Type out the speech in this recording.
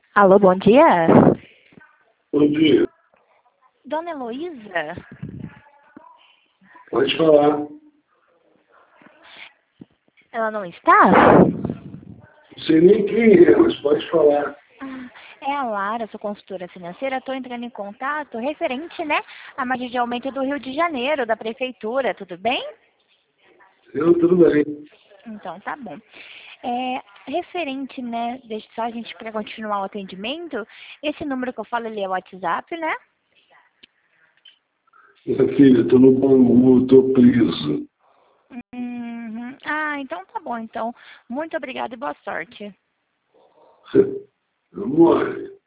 Alô, bom dia. Bom dia. Dona Heloísa? Pode falar. Ela não está? Não sei nem quem é, mas pode falar. É a Lara, sua consultora financeira. Estou entrando em contato referente, né, à margem de aumento do Rio de Janeiro, da Prefeitura, tudo bem? Tudo bem. Então, tá bom. Referente, né, deixa só a gente para continuar o atendimento, esse número que eu falo, ele é o WhatsApp, né? Minha filha, estou no Bangu, estou preso. Uhum. Ah, então tá bom. Então, muito obrigada e boa sorte. Eu morro.